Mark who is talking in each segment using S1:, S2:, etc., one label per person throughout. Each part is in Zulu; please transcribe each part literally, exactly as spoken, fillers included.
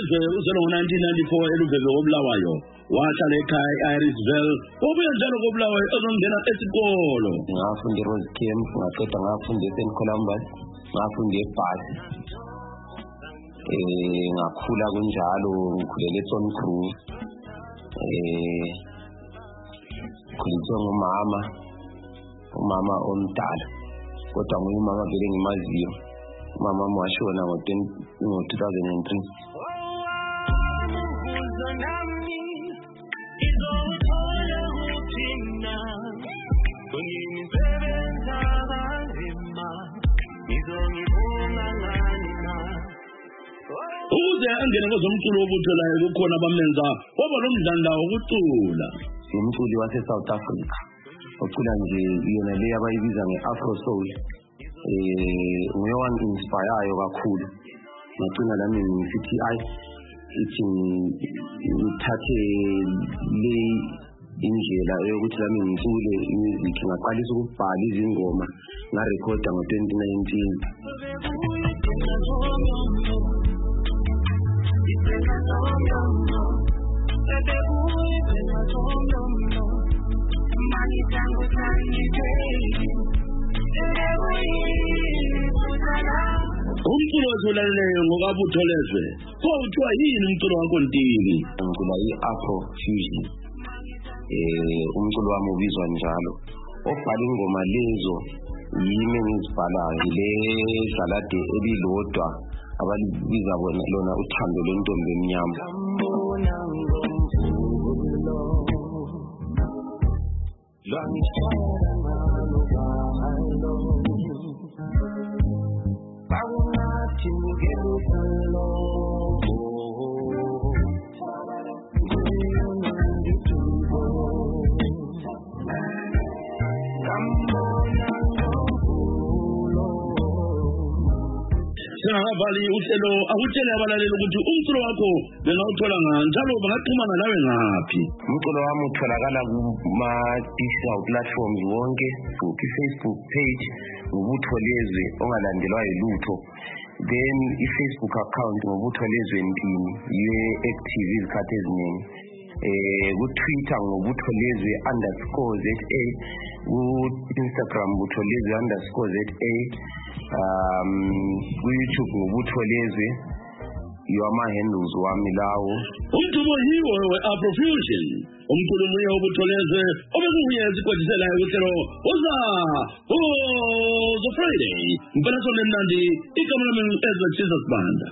S1: welizwe uzalo nineteen ninety-four eluveve kobulawayo wahlala ekhaya e-Irisville obuye njalo kobulawayo ezongena esikolo
S2: ngafunda eRose Camp ngaqeda ngafunda eSaint Columbus ngafunda eBhasi eh ngakhula kunjalo ngikhulele eTon Crew eh khulithe ngumama umama omdala kodwa ngumama vele ngimaziyo mama mwashona ngo two thousand three
S1: uze angene kwezomculo obutholayo kukhona bamenza waba nomdlandla wokucula
S2: umculi wase South Africa ocula nje yona le abayibiza ngeAfro Soul eh uyawan inspire kakhulu ngicina lami ngithi ay ithi ngithathe le indlela yokuthi lami ngicule music ngaqalisa ukubhala izingoma nga recorda ngo twenty nineteen
S1: umculo osulaleleyo ngokabutholezwe kuthiwa yini umculo wakho Ntini?
S2: Ngicula i-Afro Fusion eh umculo wami ubizwa njalo obhala ingoma lezo yimi engizibhalayo le salade elilodwa abalibiza bona lona uthando lwentombi emnyama
S1: Singakavali uhlelo akutshele abalaleli ukuthi umculo wakho bengawuthola ngani njalo bangaxhumana nawe ngaphi?
S2: Umculo wami utholakala kuma digital platforms wonke, ku-Facebook page ngobutholezwe ongalandelwa yilutho, then i-Facebook account ngobutholezwe Ntini yiyo active izikhathi eziningi. Eh ku-Twitter ngobutholezwe underscore za, ku-Instagram butholezwe underscore za, um ku-YouTube ngobutholezwe yoma handles wami lawo.
S1: Umculo yiwo we-Afrofusion umculo munye obutholezwe obekuyeza ikwediselayo kuhlelo uza uzo Friday mpela sonke mnandi igama lami Ezra Jesus Banda.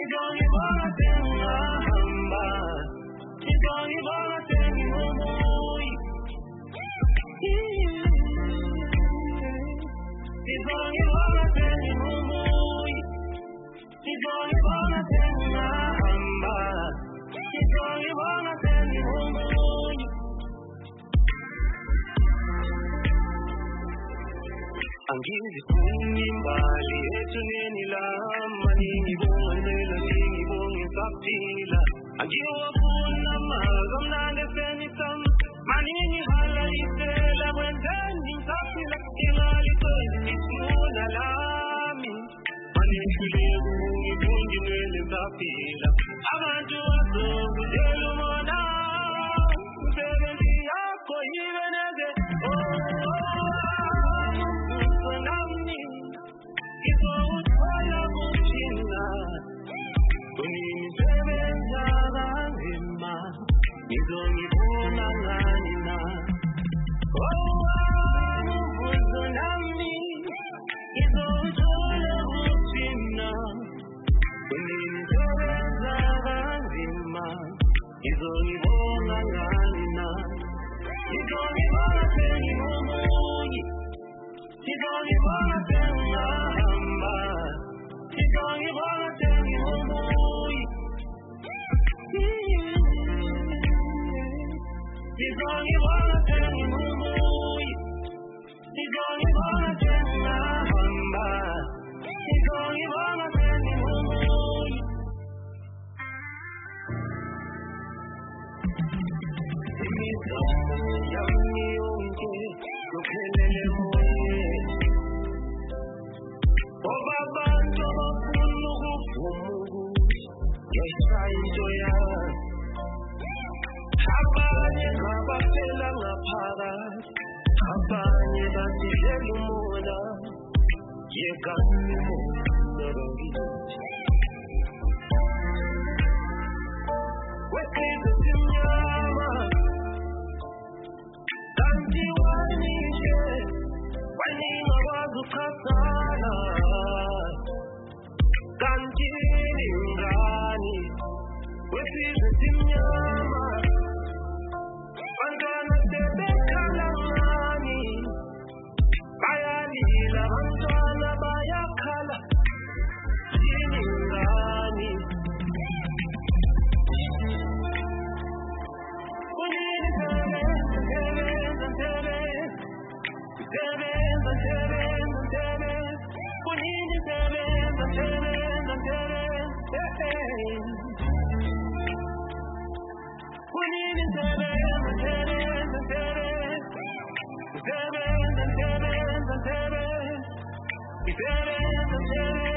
S3: Angizi kunimbali etuneni lama ningibonga nela ningibonga kapila angiwa kuna mazamnande senisam manini hala isela wendani kapila kingali kwenye kuna lami manini kulegu ngibundi nele kapila abantu wazo kujelu mona mbebenzi yako ibeneze
S4: Seven, seven, seven, seven.